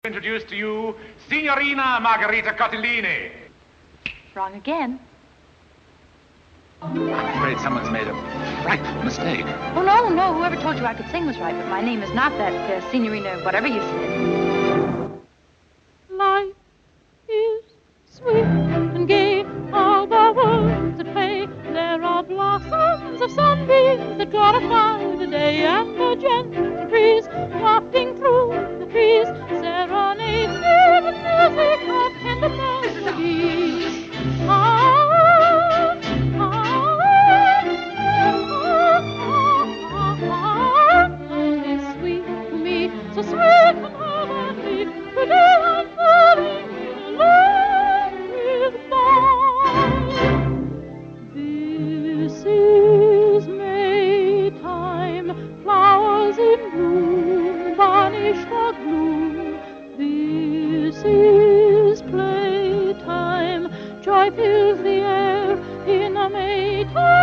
Introduce to you Signorina Margherita Cotellini. Wrong again. I'm afraid someone's made a frightful mistake. Oh, no. Whoever told you I could sing was right, but my name is not that Signorina, whatever you said. Life is sweet and gay, all the world's at play. There are blossoms of sunbeams that glorify the day, and the gentle breeze wafting through the trees serenades with the music of tender melodies. Life is sweet to me, so sweet and heavenly. Today I'm falling in love with boys. This is Maytime, flowers in bloom vanish the gloom. This is playtime, joy fills the air in a Maytime.